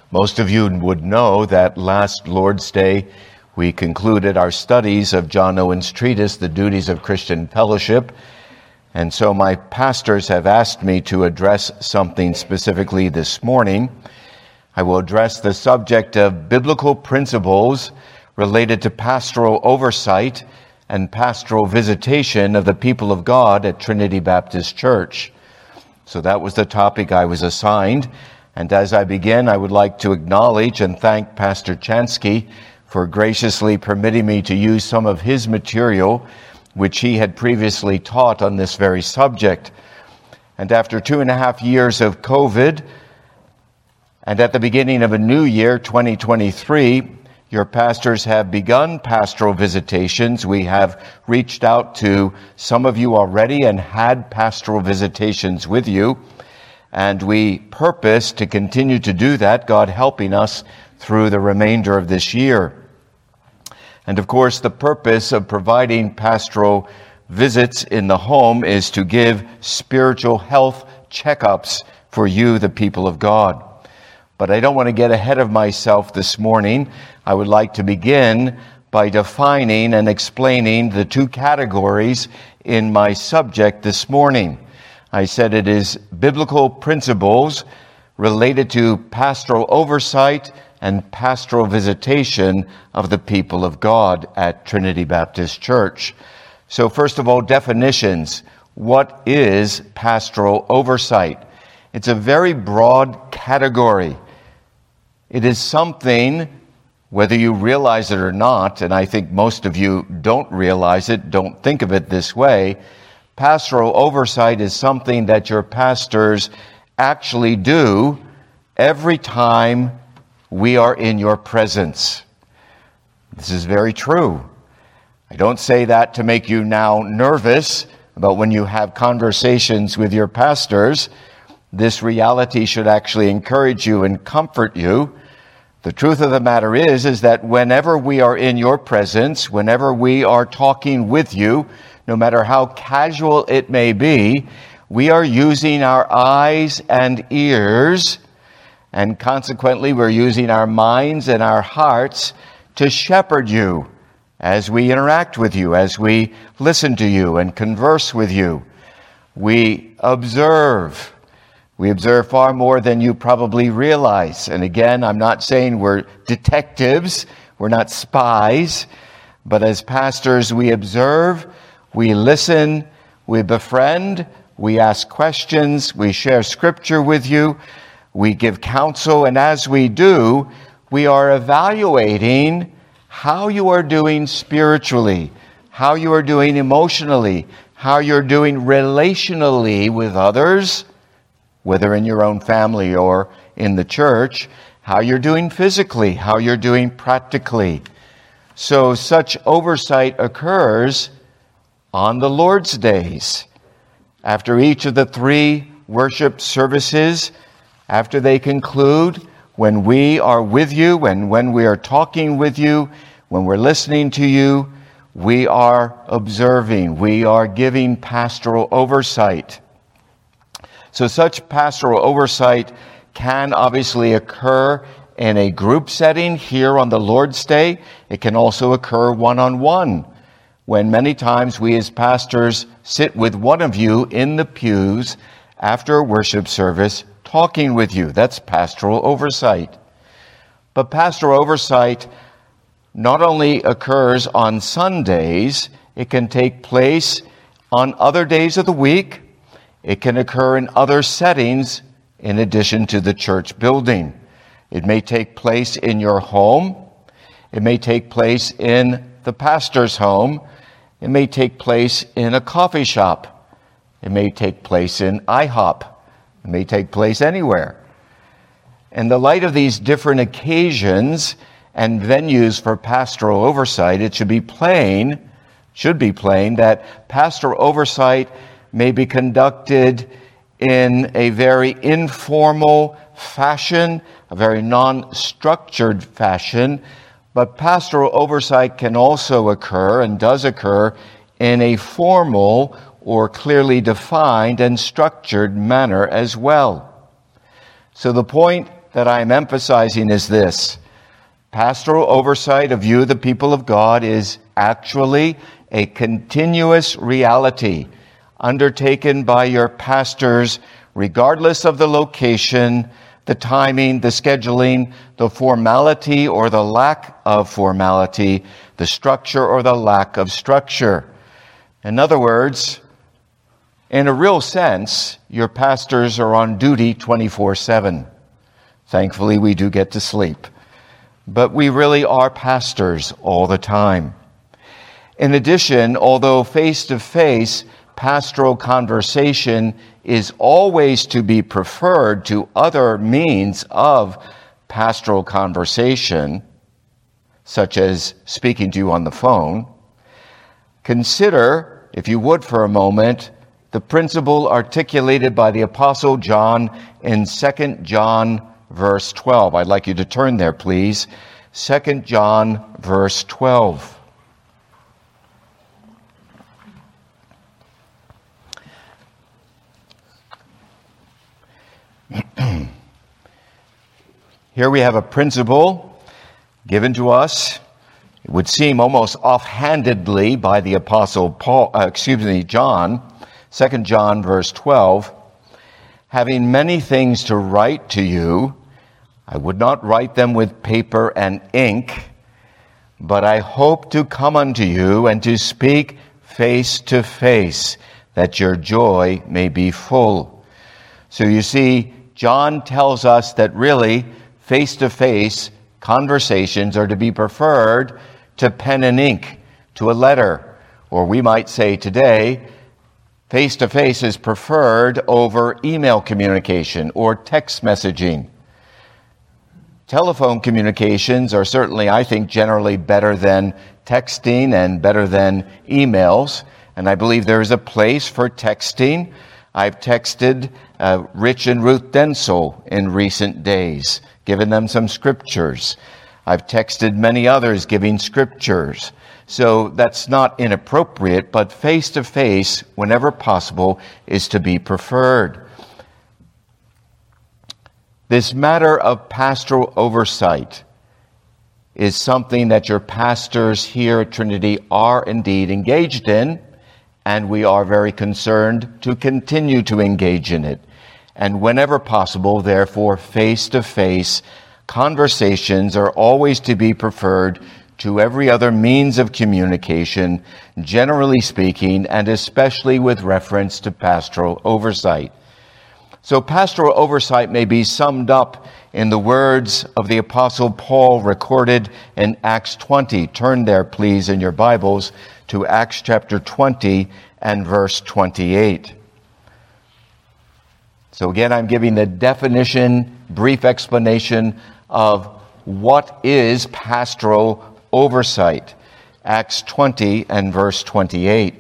Most of you would know that last Lord's Day we concluded our studies of John Owen's treatise, The Duties of Christian Fellowship. And so my pastors have asked me to address something specifically this morning. I will address the subject of biblical principles related to pastoral oversight and pastoral visitation of the people of God at Trinity Baptist Church. So that was the topic I was assigned. And as I begin, I would like to acknowledge and thank Pastor Chansky for graciously permitting me to use some of his material, which he had previously taught on this very subject. And after 2.5 years of COVID, and at the beginning of a new year, 2023, your pastors have begun pastoral visitations. We have reached out to some of you already and had pastoral visitations with you. And we purpose to continue to do that, God helping us through the remainder of this year. And of course, the purpose of providing pastoral visits in the home is to give spiritual health checkups for you, the people of God. But I don't want to get ahead of myself this morning. I would like to begin by defining and explaining the two categories in my subject this morning. I said it is biblical principles related to pastoral oversight and pastoral visitation of the people of God at Trinity Baptist Church. So first of all, definitions. What is pastoral oversight? It's a very broad category. It is something, whether you realize it or not, and I think most of you don't realize it, don't think of it this way, pastoral oversight is something that your pastors actually do every time we are in your presence. This is very true. I don't say that to make you now nervous about when you have conversations with your pastors. This reality should actually encourage you and comfort you. The truth of the matter is that whenever we are in your presence, whenever we are talking with you, no matter how casual it may be, we are using our eyes and ears, and consequently we're using our minds and our hearts to shepherd you as we interact with you, as we listen to you and converse with you. We observe. We observe far more than you probably realize. And again, I'm not saying we're detectives, we're not spies, but as pastors we observe, we listen, we befriend, we ask questions, we share scripture with you, we give counsel, and as we do, we are evaluating how you are doing spiritually, how you are doing emotionally, how you're doing relationally with others, whether in your own family or in the church, how you're doing physically, how you're doing practically. So such oversight occurs on the Lord's days. After each of the 3 worship services, after they conclude, when we are with you and when we are talking with you, when we're listening to you, we are observing, we are giving pastoral oversight. So such pastoral oversight can obviously occur in a group setting here on the Lord's Day. It can also occur one-on-one, when many times we as pastors sit with one of you in the pews after a worship service talking with you. That's pastoral oversight. But pastoral oversight not only occurs on Sundays, it can take place on other days of the week. It can occur in other settings in addition to the church building. It may take place in your home. It may take place in the pastor's home. It may take place in a coffee shop. It may take place in IHOP. It may take place anywhere. In the light of these different occasions and venues for pastoral oversight, it should be plain that pastoral oversight may be conducted in a very informal fashion, a very non-structured fashion, but pastoral oversight can also occur and does occur in a formal or clearly defined and structured manner as well. So the point that I'm emphasizing is this. Pastoral oversight of you, the people of God, is actually a continuous reality undertaken by your pastors, regardless of the location, the timing, the scheduling, the formality or the lack of formality, the structure or the lack of structure. In other words, in a real sense, your pastors are on duty 24/7. Thankfully, we do get to sleep. But we really are pastors all the time. In addition, although face-to-face pastoral conversation is always to be preferred to other means of pastoral conversation, such as speaking to you on the phone, consider, if you would for a moment, the principle articulated by the Apostle John in 2 John verse 12. I'd like you to turn there, please. 2 John verse 12. Here we have a principle given to us, it would seem almost offhandedly by the Apostle John, 2 John verse 12. Having many things to write to you, I would not write them with paper and ink, but I hope to come unto you and to speak face to face, that your joy may be full. So you see, John tells us that really face-to-face conversations are to be preferred to pen and ink, to a letter, or we might say today, face-to-face is preferred over email communication or text messaging. Telephone communications are certainly, I think, generally better than texting and better than emails, and I believe there is a place for texting. I've texted Rich and Ruth Densel in recent days, given them some scriptures. I've texted many others giving scriptures. So that's not inappropriate, but face-to-face, whenever possible, is to be preferred. This matter of pastoral oversight is something that your pastors here at Trinity are indeed engaged in, and we are very concerned to continue to engage in it. And whenever possible, therefore, face-to-face conversations are always to be preferred to every other means of communication, generally speaking, and especially with reference to pastoral oversight. So pastoral oversight may be summed up in the words of the Apostle Paul recorded in Acts 20. Turn there, please, in your Bibles to Acts chapter 20 and verse 28. So again, I'm giving the definition, brief explanation of what is pastoral oversight. Acts 20 and verse 28.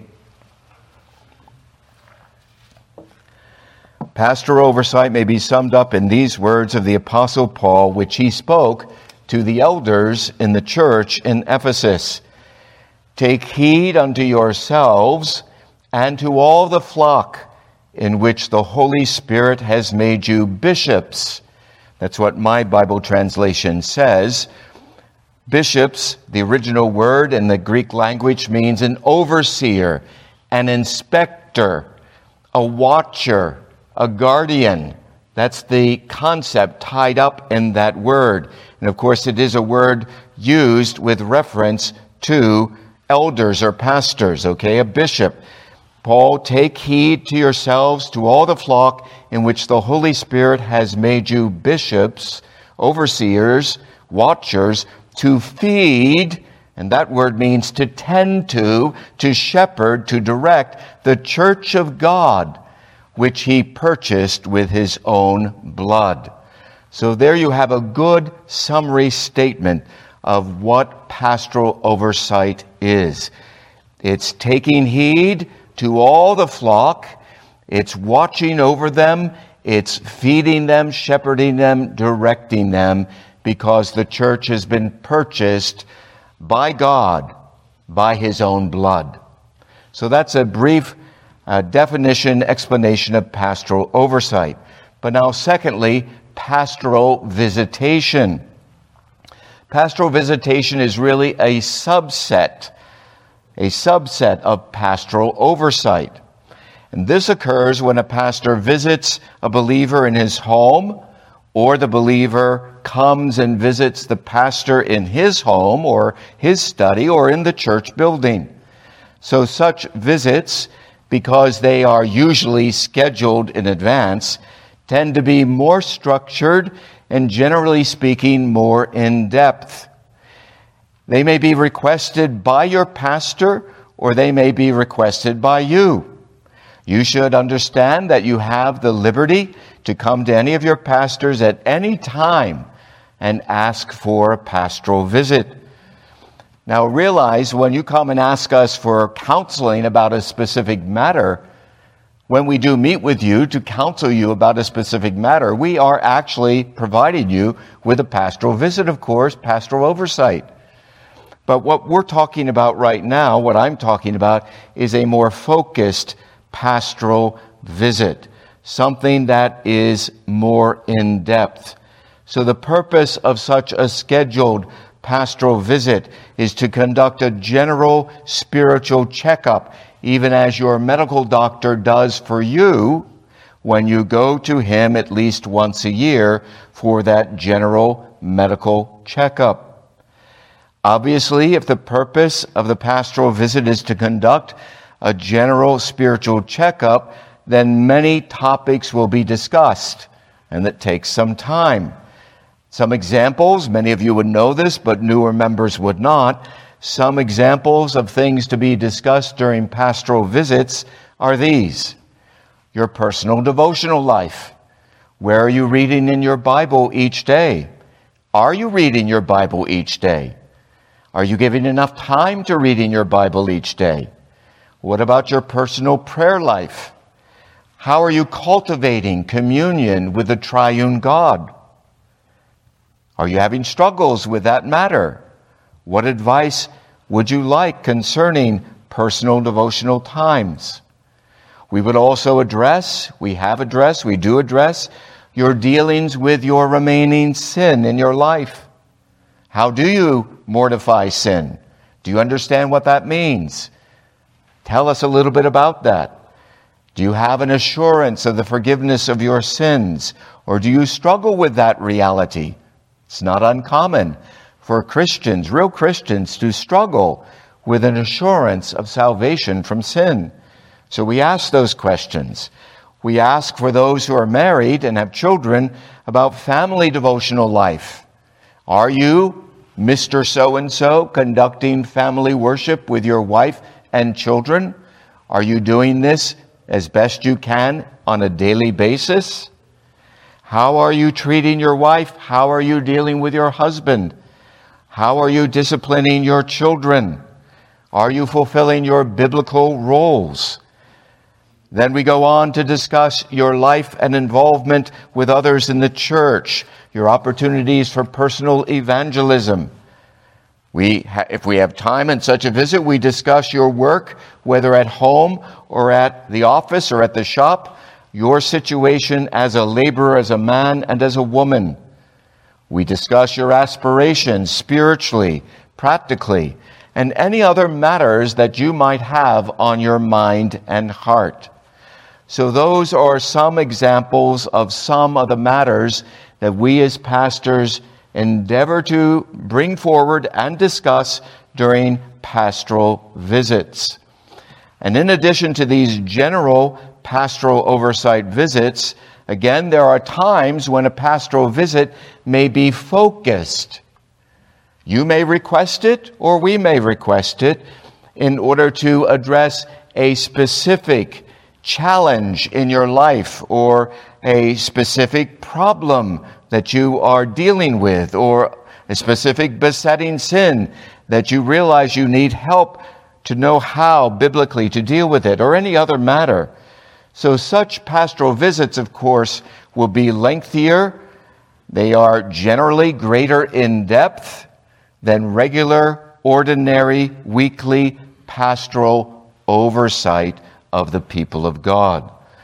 Pastoral oversight may be summed up in these words of the Apostle Paul, which he spoke to the elders in the church in Ephesus. Take heed unto yourselves and to all the flock in which the Holy Spirit has made you bishops. That's what my Bible translation says. Bishops, the original word in the Greek language, means an overseer, an inspector, a watcher, a guardian. That's the concept tied up in that word. And of course, it is a word used with reference to elders or pastors, okay? A bishop. Paul, take heed to yourselves, to all the flock in which the Holy Spirit has made you bishops, overseers, watchers, to feed, and that word means to tend to shepherd, to direct the church of God, which he purchased with his own blood. So there you have a good summary statement of what pastoral oversight is. It's taking heed to all the flock. It's watching over them. It's feeding them, shepherding them, directing them, because the church has been purchased by God, by his own blood. So that's a brief definition, explanation of pastoral oversight. But now, secondly, pastoral visitation. Pastoral visitation is really a subset of pastoral oversight. And this occurs when a pastor visits a believer in his home, or the believer comes and visits the pastor in his home or his study or in the church building. So such visits, because they are usually scheduled in advance, tend to be more structured and, generally speaking, more in-depth. They may be requested by your pastor, or they may be requested by you. You should understand that you have the liberty to come to any of your pastors at any time and ask for a pastoral visit. Now realize, when you come and ask us for counseling about a specific matter, when we do meet with you to counsel you about a specific matter, we are actually providing you with a pastoral visit, of course, pastoral oversight. But what we're talking about right now, what I'm talking about, is a more focused pastoral visit, something that is more in-depth. So the purpose of such a scheduled pastoral visit is to conduct a general spiritual checkup, even as your medical doctor does for you when you go to him at least once a year for that general medical checkup. Obviously, if the purpose of the pastoral visit is to conduct a general spiritual checkup, then many topics will be discussed, and that takes some time. Some examples, many of you would know this, but newer members would not. Some examples of things to be discussed during pastoral visits are these: your personal devotional life. Where are you reading in your Bible each day? Are you reading your Bible each day? Are you giving enough time to reading your Bible each day? What about your personal prayer life? How are you cultivating communion with the triune God? Are you having struggles with that matter? What advice would you like concerning personal devotional times? We would also address your dealings with your remaining sin in your life. How do you mortify sin? Do you understand what that means? Tell us a little bit about that. Do you have an assurance of the forgiveness of your sins, or do you struggle with that reality? It's not uncommon for Christians, real Christians, to struggle with an assurance of salvation from sin. So we ask those questions. We ask for those who are married and have children about family devotional life. Are you, Mr. So-and-so, conducting family worship with your wife and children? Are you doing this as best you can on a daily basis? How are you treating your wife? How are you dealing with your husband? How are you disciplining your children? Are you fulfilling your biblical roles? Then we go on to discuss your life and involvement with others in the church, your opportunities for personal evangelism. If we have time in such a visit, we discuss your work, whether at home or at the office or at the shop, your situation as a laborer, as a man and as a woman. We discuss your aspirations spiritually, practically, and any other matters that you might have on your mind and heart. So those are some examples of some of the matters that we as pastors endeavor to bring forward and discuss during pastoral visits. And in addition to these general pastoral oversight visits, again, there are times when a pastoral visit may be focused. You may request it, or we may request it, in order to address a specific challenge in your life or a specific problem that you are dealing with, or a specific besetting sin that you realize you need help to know how biblically to deal with it, or any other matter. So such pastoral visits, of course, will be lengthier. They are generally greater in depth than regular, ordinary, weekly pastoral oversight of the people of God.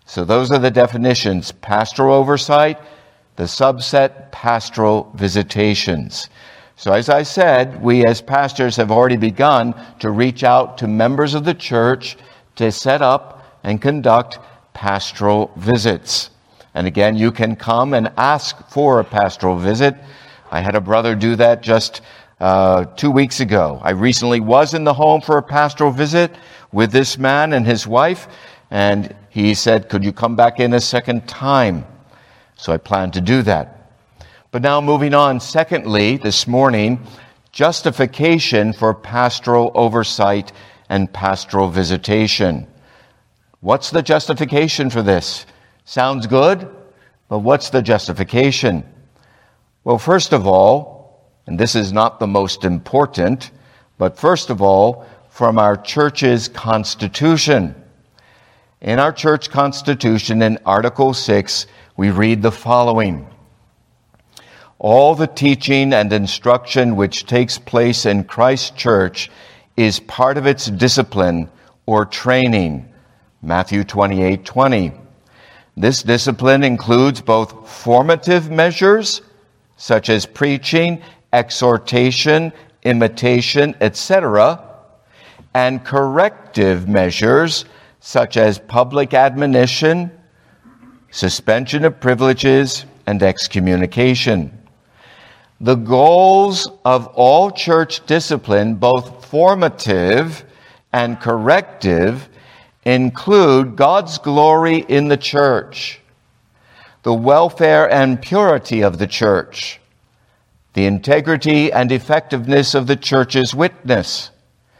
So those are the definitions: pastoral oversight, the subset, pastoral visitations. So as I said, we as pastors have already begun to reach out to members of the church to set up and conduct pastoral visits. And again, you can come and ask for a pastoral visit. I had a brother do that just 2 weeks ago. I recently was in the home for a pastoral visit with this man and his wife, and he said, "Could you come back in a second time?" So I plan to do that. But now moving on, secondly, this morning, justification for pastoral oversight and pastoral visitation. What's the justification for this? Sounds good, but what's the justification? Well, first of all, and this is not the most important, but first of all, from our church's constitution. In our church constitution, in Article 6, we read the following: all the teaching and instruction which takes place in Christ's church is part of its discipline or training. Matthew 28:20. This discipline includes both formative measures, such as preaching, exhortation, imitation, etc., and corrective measures, such as public admonition, suspension of privileges, and excommunication. The goals of all church discipline, both formative and corrective, include God's glory in the church, the welfare and purity of the church, the integrity and effectiveness of the church's witness,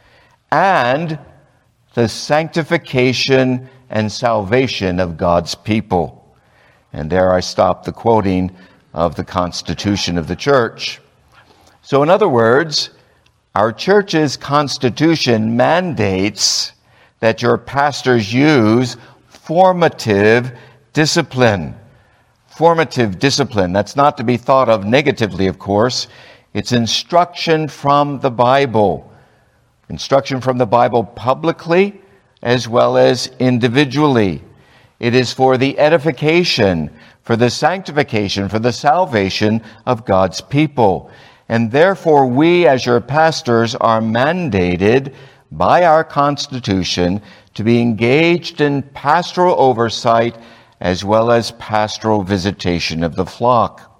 and the sanctification and salvation of God's people. And there I stop the quoting of the Constitution of the Church. So in other words, our church's constitution mandates that your pastors use formative discipline. Formative discipline, that's not to be thought of negatively, of course. It's instruction from the Bible. Instruction from the Bible publicly as well as individually. It is for the edification, for the sanctification, for the salvation of God's people. And therefore, we as your pastors are mandated by our Constitution to be engaged in pastoral oversight as well as pastoral visitation of the flock.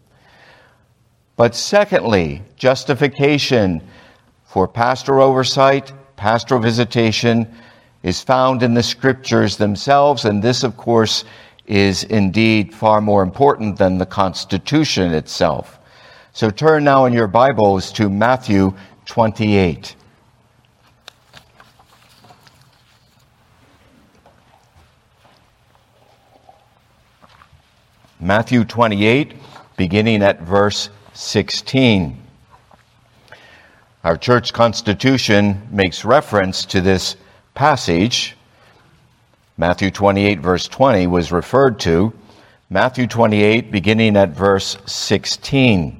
But secondly, justification for pastoral oversight, pastoral visitation is found in the Scriptures themselves, and this, of course, is indeed far more important than the Constitution itself. So turn now in your Bibles to Matthew 28. Matthew 28, beginning at verse 16. Our church constitution makes reference to this passage. Matthew 28, verse 20 was referred to. Matthew 28, beginning at verse 16.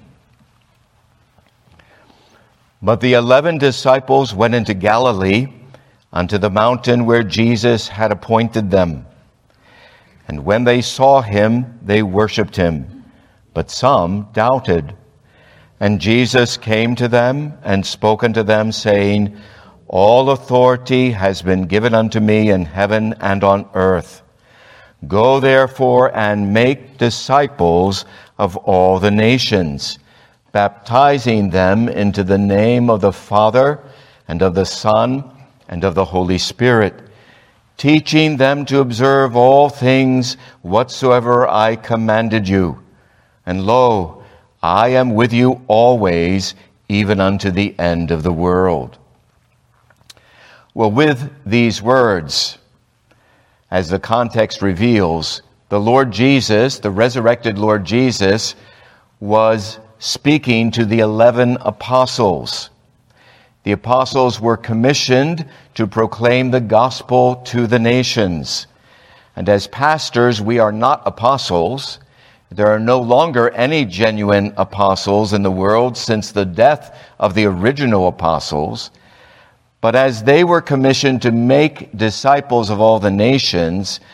But the 11 disciples went into Galilee, unto the mountain where Jesus had appointed them. And when they saw him, they worshipped him, but some doubted. And Jesus came to them and spoke unto them, saying, all authority has been given unto me in heaven and on earth. Go therefore and make disciples of all the nations, baptizing them into the name of the Father and of the Son and of the Holy Spirit, teaching them to observe all things whatsoever I commanded you. And lo, I am with you always, even unto the end of the world. Well, with these words, as the context reveals, the Lord Jesus, the resurrected Lord Jesus, was speaking to the 11 apostles. The apostles were commissioned to proclaim the gospel to the nations. And as pastors, we are not apostles. There are no longer any genuine apostles in the world since the death of the original apostles. But as they were commissioned to make disciples of all the nations,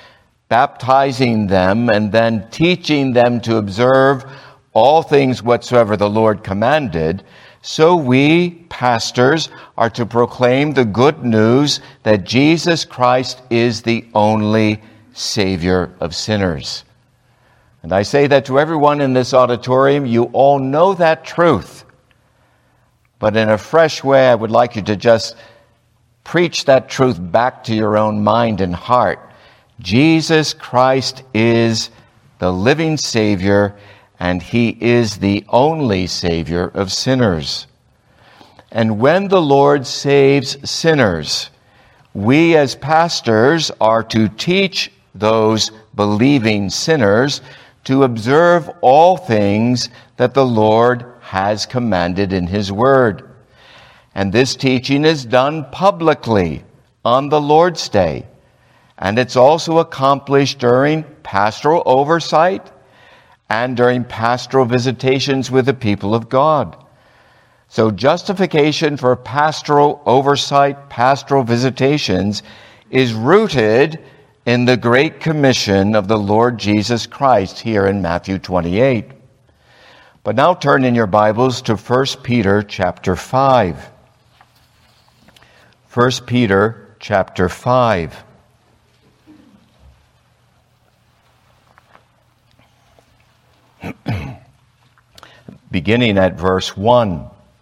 baptizing them and then teaching them to observe all things whatsoever the Lord commanded, so we, pastors, are to proclaim the good news that Jesus Christ is the only Savior of sinners. And I say that to everyone in this auditorium. You all know that truth. But in a fresh way, I would like you to just preach that truth back to your own mind and heart. Jesus Christ is the living Savior, and He is the only Savior of sinners. And when the Lord saves sinners, we as pastors are to teach those believing sinners to observe all things that the Lord has commanded in His Word. And this teaching is done publicly on the Lord's Day. And it's also accomplished during pastoral oversight and during pastoral visitations with the people of God. So justification for pastoral oversight, pastoral visitations, is rooted in the Great Commission of the Lord Jesus Christ here in Matthew 28. But now turn in your Bibles to 1 Peter chapter 5. 1 Peter chapter 5. Beginning at verse 1.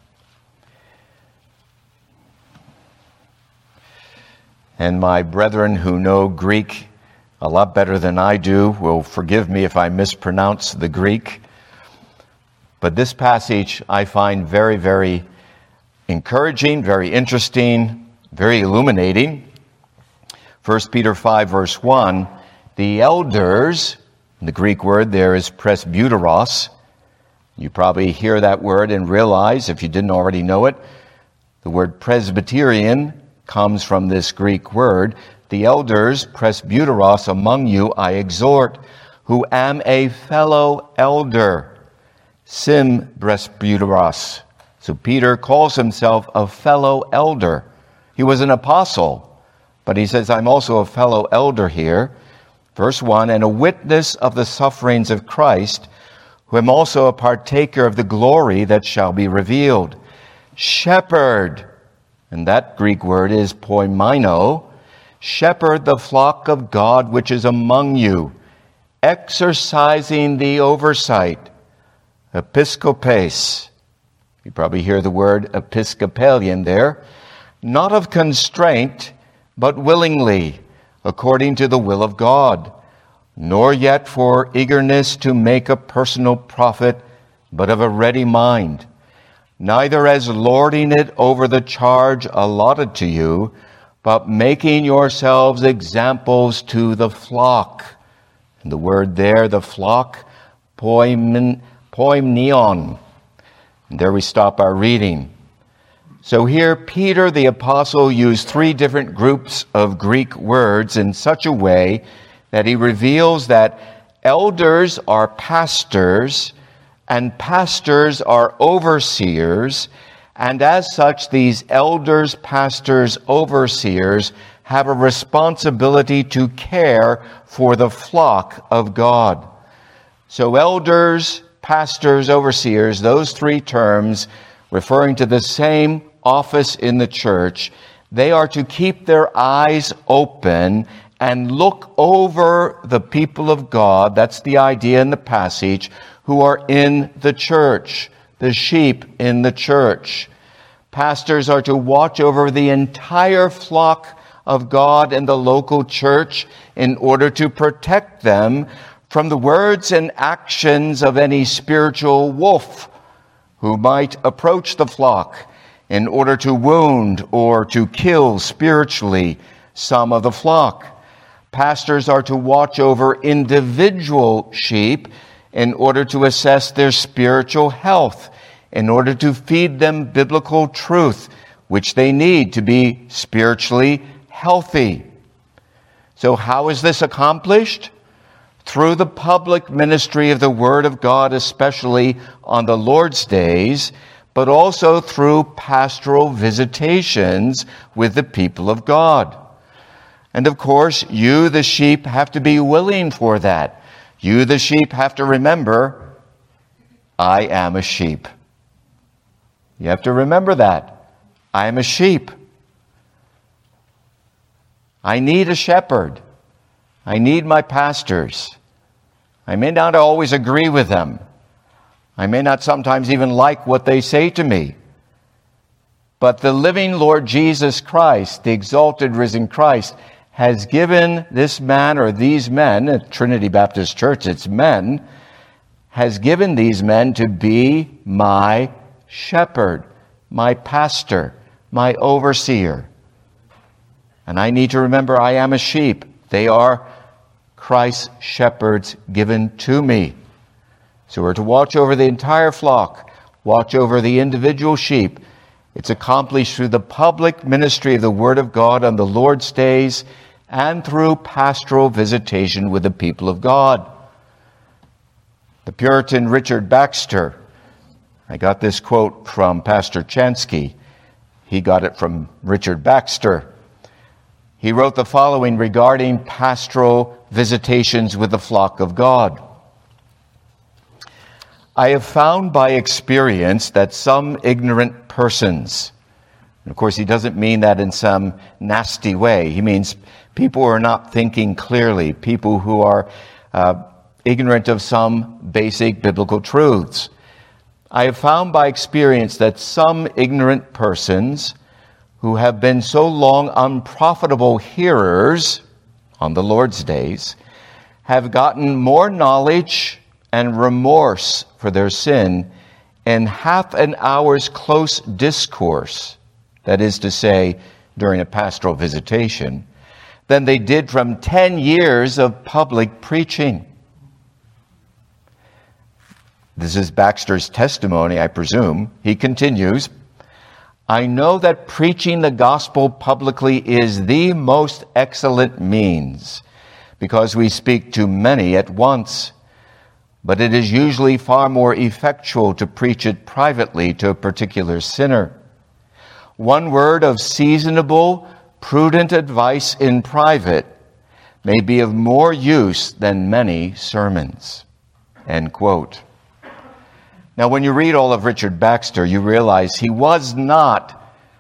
And my brethren who know Greek a lot better than I do will forgive me if I mispronounce the Greek. But this passage I find very, very encouraging, very interesting, very illuminating. 1 Peter 5 verse 1, the elders, the Greek word there is presbyteros. You probably hear that word and realize, if you didn't already know it, the word Presbyterian comes from this Greek word. The elders, presbyteros, among you I exhort, who am a fellow elder, presbyteros. So Peter calls himself a fellow elder. He was an apostle, but he says, I'm also a fellow elder here. Verse 1, and a witness of the sufferings of Christ, who am also a partaker of the glory that shall be revealed. Shepherd, and that Greek word is poimino, shepherd the flock of God which is among you, exercising the oversight, episkopes. You probably hear the word Episcopalian there. Not of constraint, but willingly, according to the will of God, nor yet for eagerness to make a personal profit, but of a ready mind, neither as lording it over the charge allotted to you, but making yourselves examples to the flock. And the word there, the flock, poimneon. And there we stop our reading. So here, Peter the apostle used three different groups of Greek words in such a way that he reveals that elders are pastors and pastors are overseers, and as such, these elders, pastors, overseers have a responsibility to care for the flock of God. So elders, pastors, overseers, those three terms referring to the same office in the church, they are to keep their eyes open and look over the people of God, that's the idea in the passage, who are in the church, the sheep in the church. Pastors are to watch over the entire flock of God in the local church in order to protect them from the words and actions of any spiritual wolf who might approach the flock in order to wound or to kill spiritually some of the flock. Pastors are to watch over individual sheep in order to assess their spiritual health, in order to feed them biblical truth, which they need to be spiritually healthy. So how is this accomplished? Through the public ministry of the Word of God, especially on the Lord's days, but also through pastoral visitations with the people of God. And of course, you, the sheep, have to be willing for that. You, the sheep, have to remember, I am a sheep. You have to remember that. I am a sheep. I need a shepherd. I need my pastors. I may not always agree with them. I may not sometimes even like what they say to me. But the living Lord Jesus Christ, the exalted risen Christ, has given this man or these men, at Trinity Baptist Church, it's men, has given these men to be my shepherd, my pastor, my overseer. And I need to remember I am a sheep. They are Christ's shepherds given to me. So we're to watch over the entire flock, watch over the individual sheep. It's accomplished through the public ministry of the Word of God on the Lord's days and through pastoral visitation with the people of God. The Puritan Richard Baxter, I got this quote from Pastor Chansky. He got it from Richard Baxter. He wrote the following regarding pastoral visitations with the flock of God. I have found by experience that some ignorant persons, and of course he doesn't mean that in some nasty way. He means people who are not thinking clearly, people who are ignorant of some basic biblical truths. I have found by experience that some ignorant persons who have been so long unprofitable hearers on the Lord's days have gotten more knowledge and remorse for their sin in half an hour's close discourse, that is to say, during a pastoral visitation, than they did from 10 years of public preaching. This is Baxter's testimony, I presume. He continues, I know that preaching the gospel publicly is the most excellent means because we speak to many at once. But it is usually far more effectual to preach it privately to a particular sinner. One word of seasonable, prudent advice in private may be of more use than many sermons. End quote. Now, when you read all of Richard Baxter, you realize he was not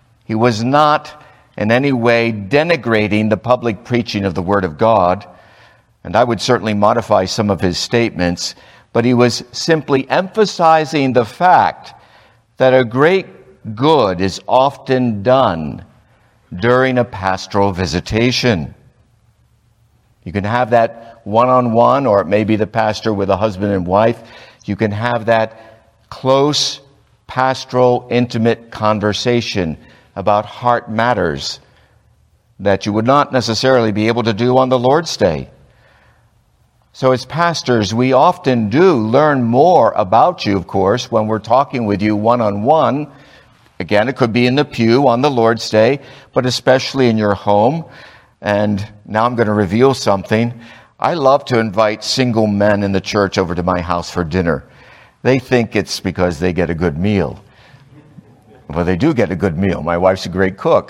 in any way denigrating the public preaching of the Word of God. And I would certainly modify some of his statements, but he was simply emphasizing the fact that a great good is often done during a pastoral visitation. You can have that one-on-one, or it may be the pastor with a husband and wife. You can have that close, pastoral, intimate conversation about heart matters that you would not necessarily be able to do on the Lord's Day. So as pastors, we often do learn more about you, of course, when we're talking with you one-on-one. Again, it could be in the pew on the Lord's Day, but especially in your home. And now I'm going to reveal something. I love to invite single men in the church over to my house for dinner. They think it's because they get a good meal. Well, they do get a good meal. My wife's a great cook.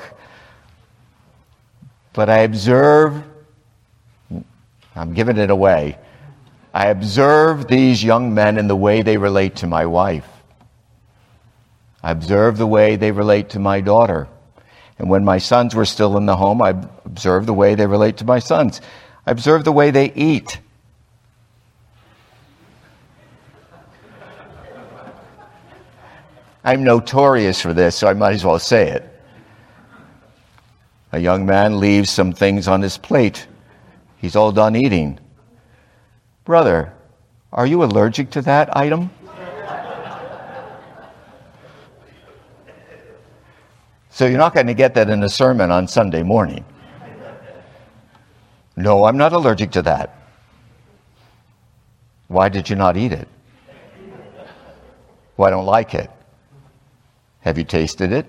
But I observe, I'm giving it away, I observe these young men in the way they relate to my wife. I observe the way they relate to my daughter. And when my sons were still in the home, I observed the way they relate to my sons. I observe the way they eat. I'm notorious for this, so I might as well say it. A young man leaves some things on his plate. He's all done eating. Brother, are you allergic to that item? So you're not going to get that in a sermon on Sunday morning. No, I'm not allergic to that. Why did you not eat it? Well, I don't like it. Have you tasted it?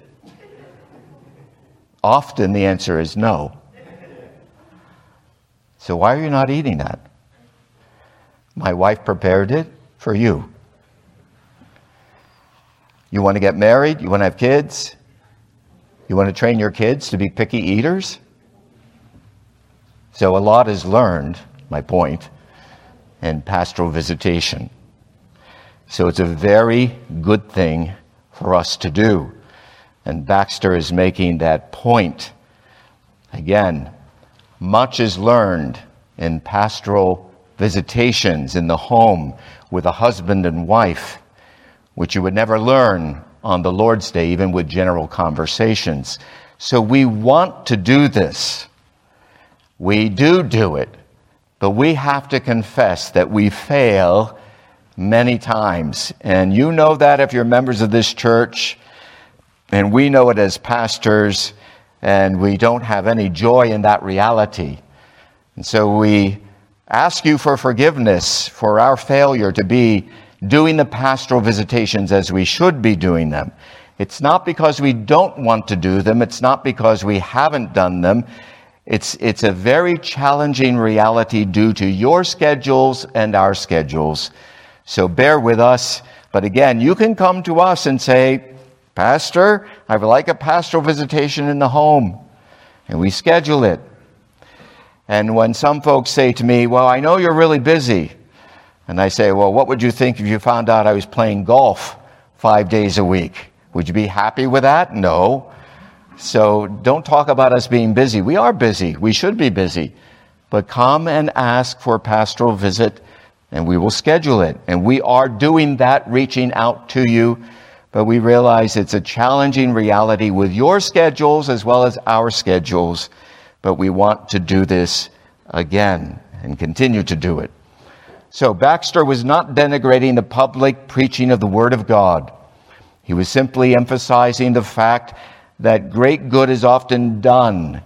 Often the answer is no. So why are you not eating that? My wife prepared it for you. You want to get married? You want to have kids? You want to train your kids to be picky eaters? So a lot is learned, my point, in pastoral visitation. So it's a very good thing for us to do. And Baxter is making that point. Again, much is learned in pastoral visitations in the home with a husband and wife, which you would never learn on the Lord's Day, even with general conversations. So we want to do this. We do it. But we have to confess that we fail many times. And you know that if you're members of this church, and we know it as pastors, and we don't have any joy in that reality. And so we ask you for forgiveness for our failure to be doing the pastoral visitations as we should be doing them. It's not because we don't want to do them. It's not because we haven't done them. It's a very challenging reality due to your schedules and our schedules. So bear with us. But again, you can come to us and say, Pastor, I would like a pastoral visitation in the home. And we schedule it. And when some folks say to me, well, I know you're really busy. And I say, well, what would you think if you found out I was playing golf 5 days a week? Would you be happy with that? No. So don't talk about us being busy. We are busy. We should be busy. But come and ask for a pastoral visit, and we will schedule it. And we are doing that, reaching out to you. But we realize it's a challenging reality with your schedules as well as our schedules. But we want to do this again and continue to do it. So Baxter was not denigrating the public preaching of the Word of God. He was simply emphasizing the fact that great good is often done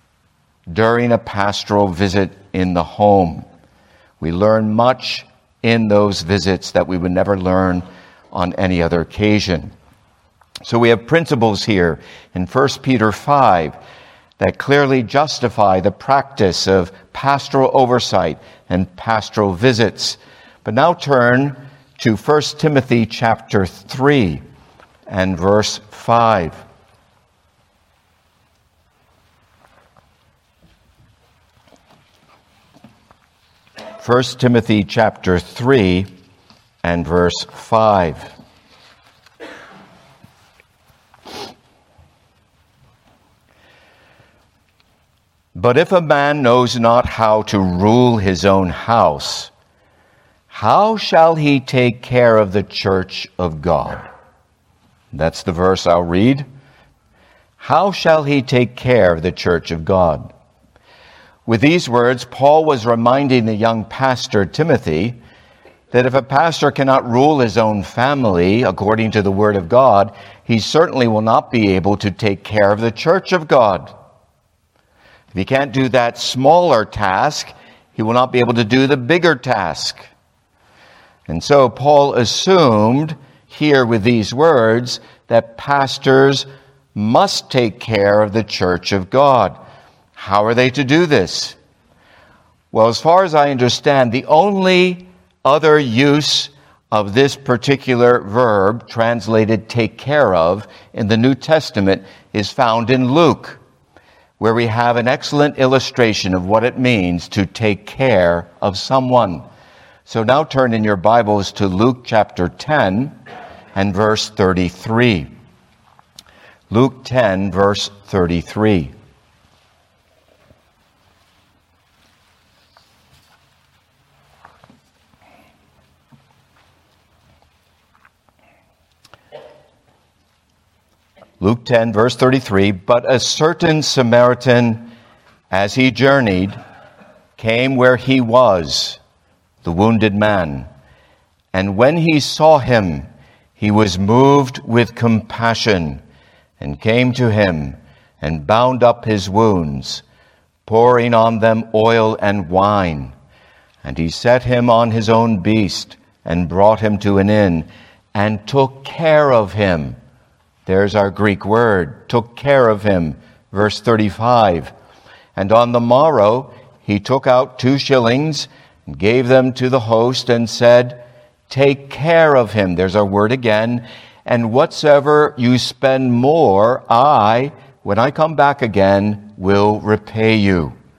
during a pastoral visit in the home. We learn much in those visits that we would never learn on any other occasion. So we have principles here in 1 Peter 5 that clearly justify the practice of pastoral oversight and pastoral visits. But now turn to 1 Timothy chapter 3 and verse 5. 1 Timothy chapter 3 and verse 5. But if a man knows not how to rule his own house, how shall he take care of the church of God? That's the verse I'll read. How shall he take care of the church of God? With these words, Paul was reminding the young pastor, Timothy, that if a pastor cannot rule his own family according to the Word of God, he certainly will not be able to take care of the church of God. If he can't do that smaller task, he will not be able to do the bigger task. And so Paul assumed here with these words that pastors must take care of the church of God. How are they to do this? Well, as far as I understand, the only other use of this particular verb, translated take care of, in the New Testament is found in Luke, where we have an excellent illustration of what it means to take care of someone. So now turn in your Bibles to Luke chapter 10 and verse 33. Luke 10, verse 33. Luke 10, verse 33, but a certain Samaritan, as he journeyed, came where he was, the wounded man. And when he saw him, he was moved with compassion, and came to him, and bound up his wounds, pouring on them oil and wine. And he set him on his own beast, and brought him to an inn, and took care of him. There's our Greek word, took care of him. Verse 35. And on the morrow he took out 2 shillings and gave them to the host and said, take care of him. There's our word again. And whatsoever you spend more, I, when I come back again, will repay you.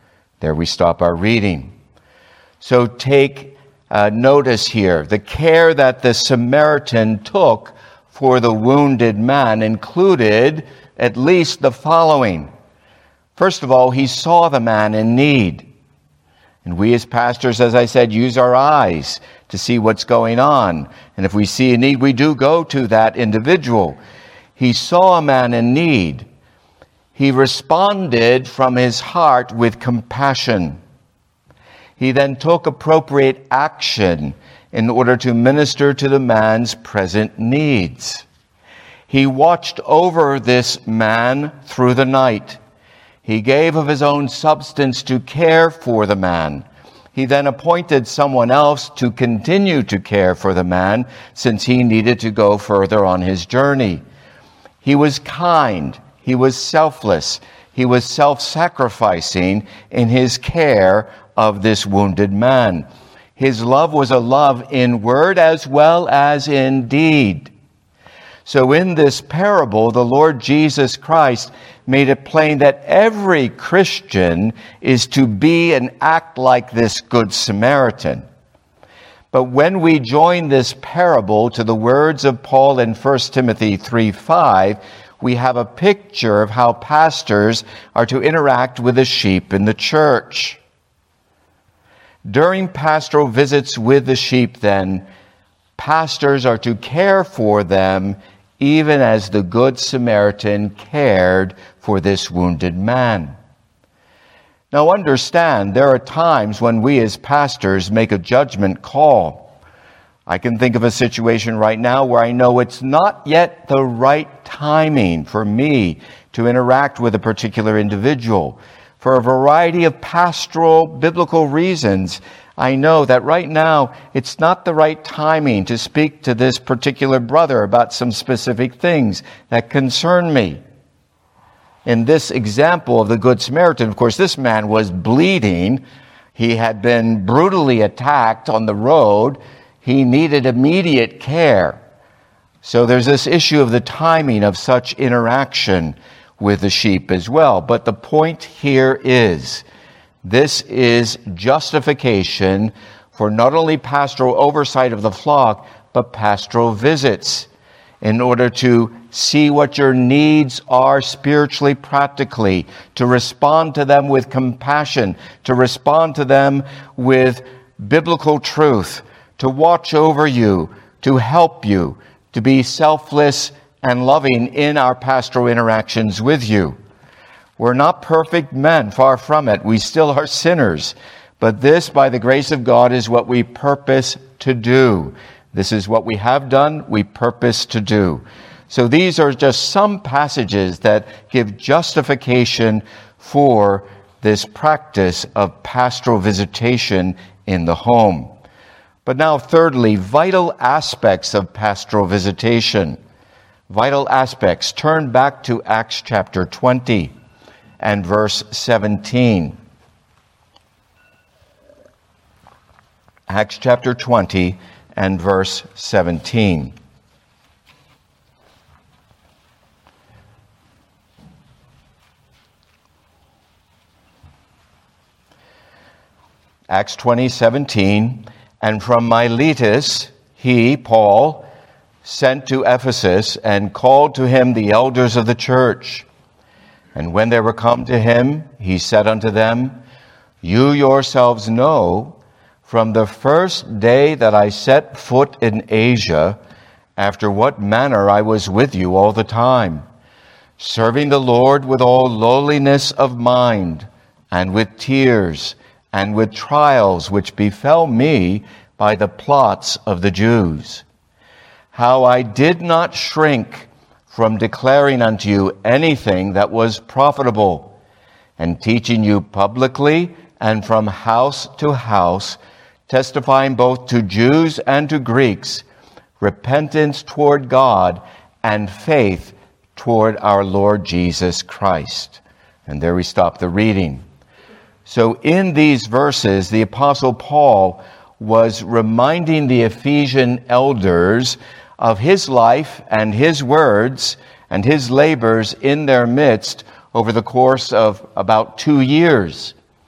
There we stop our reading. So take notice here. The care that the Samaritan took for the wounded man included at least the following. First of all, he saw the man in need. And we as pastors, as I said, use our eyes to see what's going on. And if we see a need, we do go to that individual. He saw a man in need. He responded from his heart with compassion. He then took appropriate action in order to minister to the man's present needs. He watched over this man through the night. He gave of his own substance to care for the man. He then appointed someone else to continue to care for the man since he needed to go further on his journey. He was kind. He was selfless. He was self-sacrificing in his care of this wounded man. His love was a love in word as well as in deed. So in this parable, the Lord Jesus Christ made it plain that every Christian is to be and act like this Good Samaritan. But when we join this parable to the words of Paul in 1 Timothy 3:5, we have a picture of how pastors are to interact with the sheep in the church. During pastoral visits with the sheep, then, pastors are to care for them even as the Good Samaritan cared for this wounded man. Now understand, there are times when we as pastors make a judgment call. I can think of a situation right now where I know it's not yet the right timing for me to interact with a particular individual. For a variety of pastoral, biblical reasons, I know that right now it's not the right timing to speak to this particular brother about some specific things that concern me. In this example of the Good Samaritan, of course, this man was bleeding. He had been brutally attacked on the road. He needed immediate care. So there's this issue of the timing of such interaction with the sheep as well. But the point here is, this is justification for not only pastoral oversight of the flock, but pastoral visits in order to see what your needs are spiritually, practically, to respond to them with compassion, to respond to them with biblical truth, to watch over you, to help you, to be selfless and loving in our pastoral interactions with you. We're not perfect men, far from it. We still are sinners. But this, by the grace of God, is what we purpose to do. This is what we have done, we purpose to do. So these are just some passages that give justification for this practice of pastoral visitation in the home. But now, thirdly, vital aspects of pastoral visitation. Vital aspects. Turn back to Acts chapter 20 and verse 17. Acts chapter 20 and verse 17. Acts 20:17, and from Miletus he, Paul, sent to Ephesus and called to him the elders of the church. And when they were come to him, he said unto them, You yourselves know, from the first day that I set foot in Asia, after what manner I was with you all the time, serving the Lord with all lowliness of mind, and with tears, and with trials which befell me by the plots of the Jews. How I did not shrink from declaring unto you anything that was profitable, and teaching you publicly and from house to house, testifying both to Jews and to Greeks, repentance toward God and faith toward our Lord Jesus Christ. And there we stop the reading. So in these verses, the Apostle Paul was reminding the Ephesian elders of his life and his words and his labors in their midst over the course of about 2 years.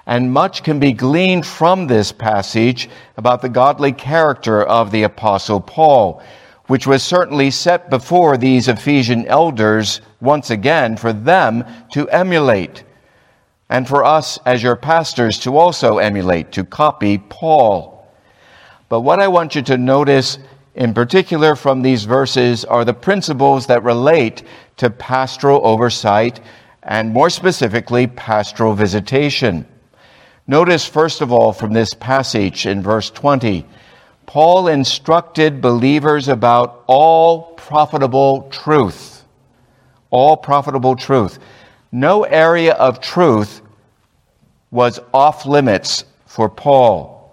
And much can be gleaned from this passage about the godly character of the Apostle Paul, which was certainly set before these Ephesian elders once again for them to emulate, and for us as your pastors to also emulate, to copy Paul. But what I want you to notice in particular from these verses are the principles that relate to pastoral oversight and more specifically pastoral visitation. Notice first of all from this passage in verse 20, Paul instructed believers about all profitable truth. All profitable truth. No area of truth was off limits for Paul.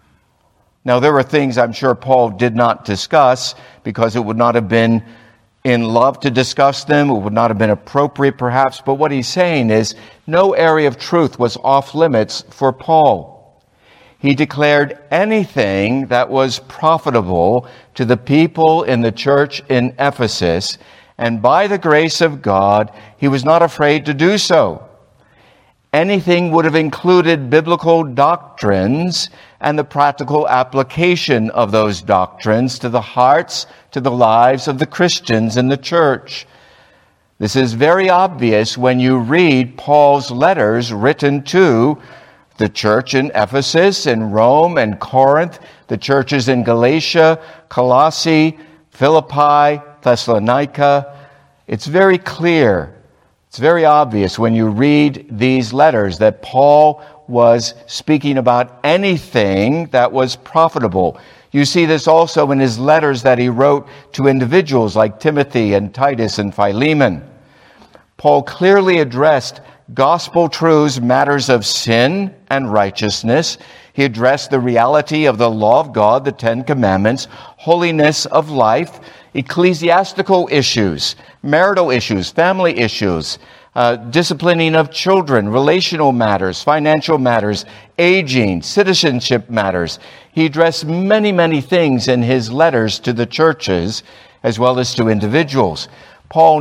Now, there were things I'm sure Paul did not discuss because it would not have been in love to discuss them. It would not have been appropriate, perhaps. But what he's saying is no area of truth was off limits for Paul. He declared anything that was profitable to the people in the church in Ephesus, and by the grace of God, he was not afraid to do so. Anything would have included biblical doctrines and the practical application of those doctrines to the hearts, to the lives of the Christians in the church. This is very obvious when you read Paul's letters written to the church in Ephesus, in Rome and Corinth, the churches in Galatia, Colossae, Philippi, Thessalonica. It's very clear. It's very obvious when you read these letters that Paul was speaking about anything that was profitable. You see this also in his letters that he wrote to individuals like Timothy and Titus and Philemon. Paul clearly addressed gospel truths, matters of sin and righteousness. He addressed the reality of the law of God, the Ten Commandments, holiness of life, ecclesiastical issues, marital issues, family issues, disciplining of children, relational matters, financial matters, aging, citizenship matters. He addressed many, many things in his letters to the churches as well as to individuals. Paul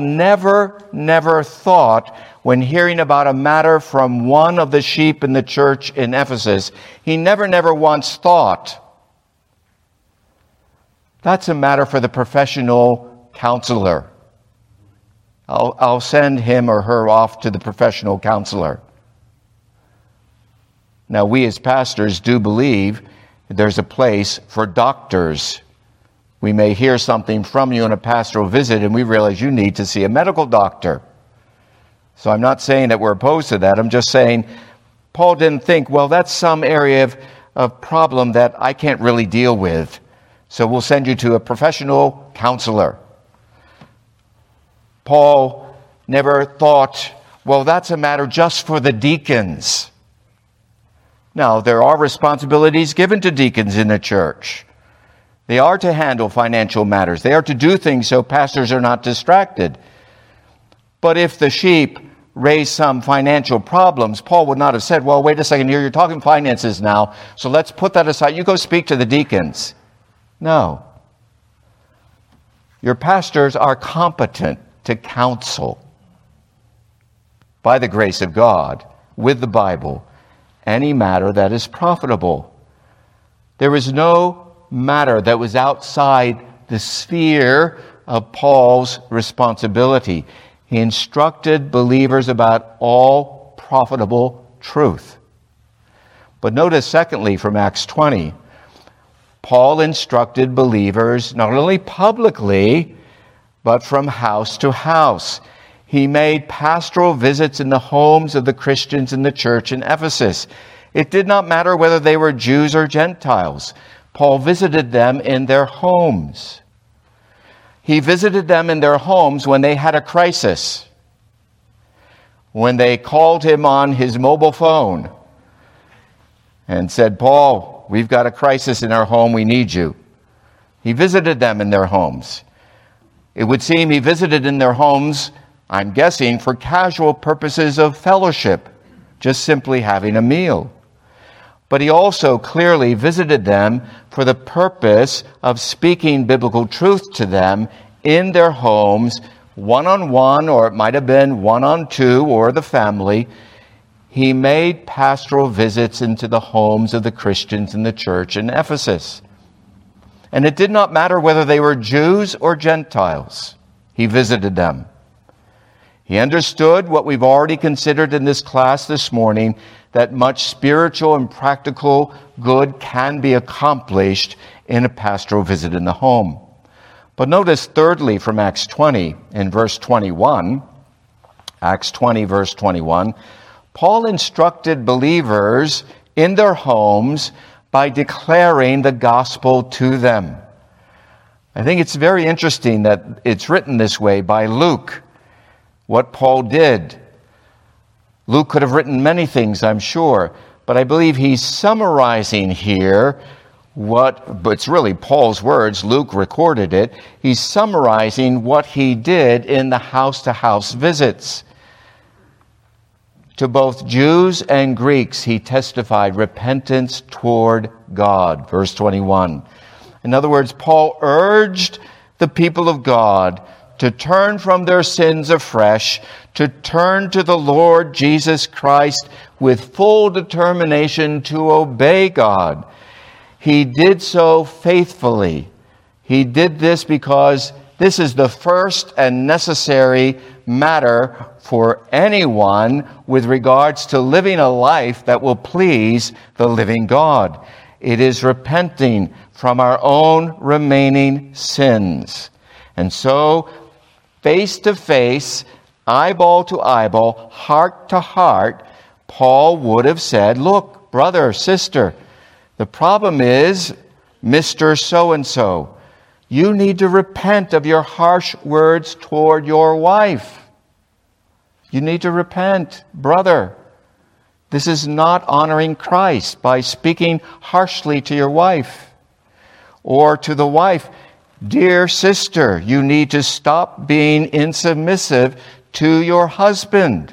never thought, when hearing about a matter from one of the sheep in the church in Ephesus, he never once thought, that's a matter for the professional counselor. I'll send him or her off to the professional counselor. Now, we as pastors do believe there's a place for doctors. We may hear something from you in a pastoral visit and we realize you need to see a medical doctor. So I'm not saying that we're opposed to that. I'm just saying Paul didn't think, well, that's some area of problem that I can't really deal with. So we'll send you to a professional counselor. Paul never thought, well, that's a matter just for the deacons. Now, there are responsibilities given to deacons in the church. They are to handle financial matters. They are to do things so pastors are not distracted. But if the sheep raise some financial problems, Paul would not have said, well, wait a second here, you're talking finances now, so let's put that aside. You go speak to the deacons. No. Your pastors are competent to counsel by the grace of God with the Bible any matter that is profitable. There is no matter that was outside the sphere of Paul's responsibility. He instructed believers about all profitable truth. But notice, secondly, from Acts 20, Paul instructed believers not only publicly, but from house to house. He made pastoral visits in the homes of the Christians in the church in Ephesus. It did not matter whether they were Jews or Gentiles. Paul visited them in their homes. He visited them in their homes when they had a crisis, when they called him on his mobile phone and said, Paul, we've got a crisis in our home, we need you. He visited them in their homes. It would seem he visited in their homes, I'm guessing, for casual purposes of fellowship, just simply having a meal. But he also clearly visited them for the purpose of speaking biblical truth to them in their homes, one-on-one, or it might have been one-on-two, or the family. he made pastoral visits into the homes of the Christians in the church in Ephesus. And it did not matter whether they were Jews or Gentiles. He visited them. He understood what we've already considered in this class this morning, that much spiritual and practical good can be accomplished in a pastoral visit in the home. But notice thirdly from Acts 20 in verse 21, Acts 20 verse 21, Paul instructed believers in their homes by declaring the gospel to them. I think it's very interesting that it's written this way by Luke, what Paul did. Luke could have written many things, I'm sure, but I believe he's summarizing here but it's really Paul's words. Luke recorded it. He's summarizing what he did in the house-to-house visits. To both Jews and Greeks, he testified repentance toward God. Verse 21. In other words, Paul urged the people of God to turn from their sins afresh, to turn to the Lord Jesus Christ with full determination to obey God. He did so faithfully. He did this because this is the first and necessary matter for anyone with regards to living a life that will please the living God. It is repenting from our own remaining sins. And so, face to face, eyeball to eyeball, heart to heart, Paul would have said, look, brother, sister, the problem is, Mr. So-and-so, you need to repent of your harsh words toward your wife. You need to repent, brother. This is not honoring Christ by speaking harshly to your wife. Or to the wife, dear sister, you need to stop being insubmissive to your husband.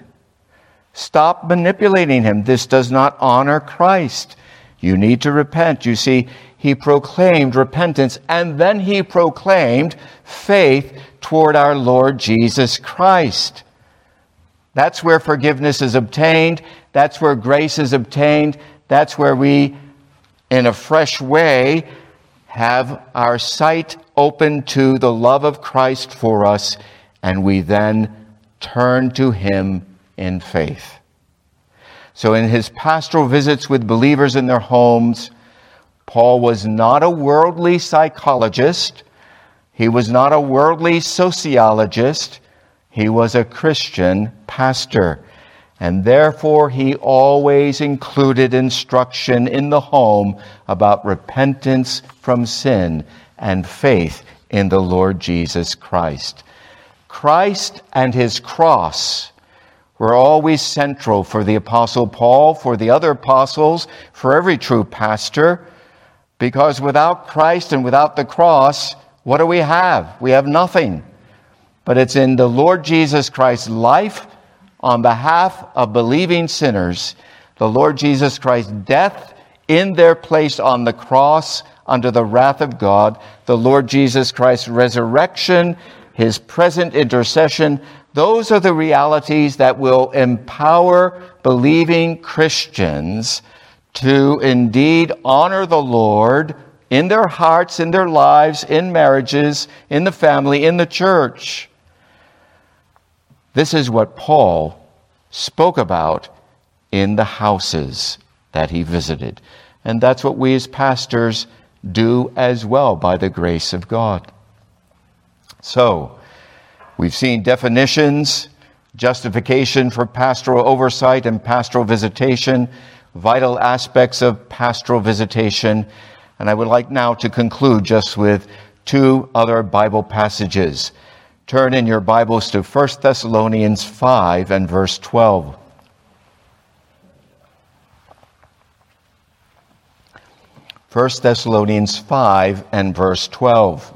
Stop manipulating him. This does not honor Christ. You need to repent. You see, he proclaimed repentance, and then he proclaimed faith toward our Lord Jesus Christ. That's where forgiveness is obtained. That's where grace is obtained. That's where we, in a fresh way, have our sight open to the love of Christ for us, and we then turn to him in faith. So in his pastoral visits with believers in their homes, Paul was not a worldly psychologist. He was not a worldly sociologist. He was a Christian pastor. And therefore, he always included instruction in the home about repentance from sin and faith in the Lord Jesus Christ. Christ and his cross were always central for the Apostle Paul, for the other apostles, for every true pastor, because without Christ and without the cross, what do we have? We have nothing. But it's in the Lord Jesus Christ's life on behalf of believing sinners, the Lord Jesus Christ's death in their place on the cross under the wrath of God, the Lord Jesus Christ's resurrection, his present intercession. Those are the realities that will empower believing Christians to indeed honor the Lord in their hearts, in their lives, in marriages, in the family, in the church. This is what Paul spoke about in the houses that he visited. And that's what we as pastors do as well by the grace of God. So, we've seen definitions, justification for pastoral oversight and pastoral visitation, vital aspects of pastoral visitation, and I would like now to conclude just with two other Bible passages. Turn in your Bibles to 1 Thessalonians 5 and verse 12. 1 Thessalonians 5 and verse 12.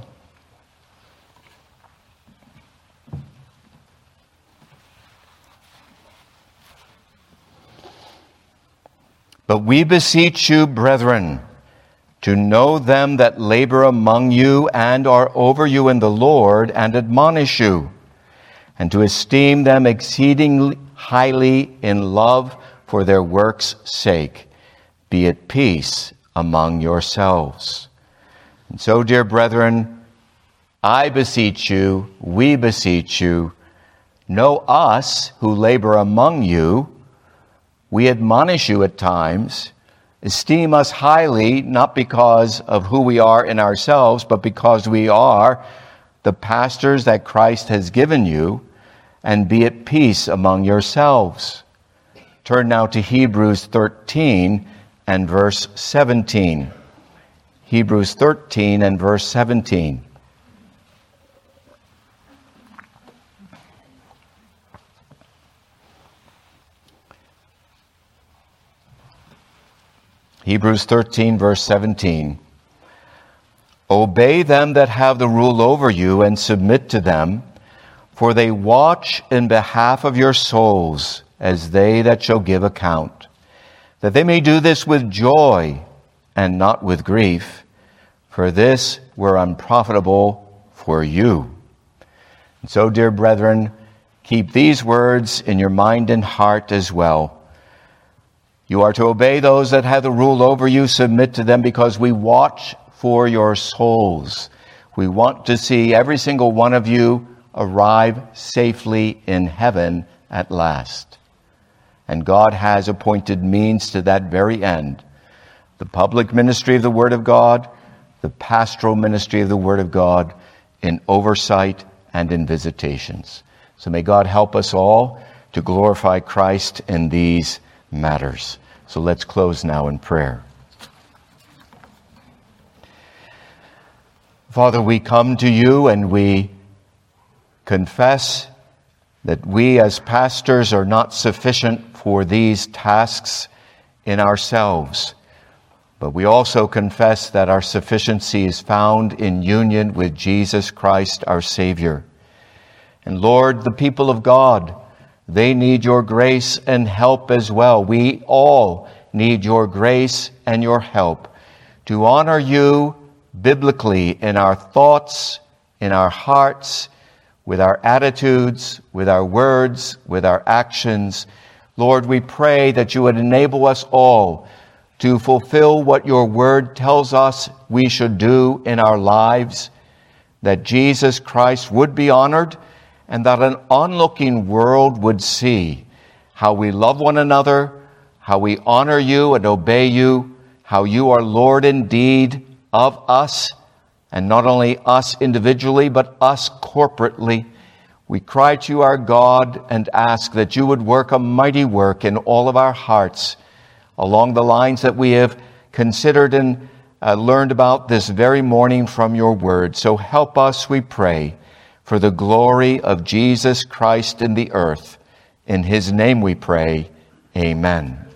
But we beseech you, brethren, to know them that labor among you and are over you in the Lord and admonish you, and to esteem them exceedingly highly in love for their work's sake. Be at peace among yourselves. And so, dear brethren, I beseech you, we beseech you, know us who labor among you. We admonish you at times. Esteem us highly, not because of who we are in ourselves, but because we are the pastors that Christ has given you, and be at peace among yourselves. Turn now to Hebrews 13 and verse 17. Hebrews 13 and verse 17. Hebrews 13, verse 17. Obey them that have the rule over you, and submit to them, for they watch in behalf of your souls, as they that shall give account, that they may do this with joy and not with grief, for this were unprofitable for you. And so, dear brethren, keep these words in your mind and heart as well. You are to obey those that have the rule over you, submit to them, because we watch for your souls. We want to see every single one of you arrive safely in heaven at last. And God has appointed means to that very end. The public ministry of the Word of God, the pastoral ministry of the Word of God, in oversight and in visitations. So may God help us all to glorify Christ in these matters. So let's close now in prayer. Father, we come to you and we confess that we as pastors are not sufficient for these tasks in ourselves. But we also confess that our sufficiency is found in union with Jesus Christ, our Savior. And Lord, the people of God, they need your grace and help as well. We all need your grace and your help to honor you biblically in our thoughts, in our hearts, with our attitudes, with our words, with our actions. Lord, we pray that you would enable us all to fulfill what your word tells us we should do in our lives, that Jesus Christ would be honored, and that an onlooking world would see how we love one another, how we honor you and obey you, how you are Lord indeed of us, and not only us individually, but us corporately. We cry to you, our God, and ask that you would work a mighty work in all of our hearts along the lines that we have considered and learned about this very morning from your word. So help us, we pray, for the glory of Jesus Christ in the earth. In his name we pray, amen.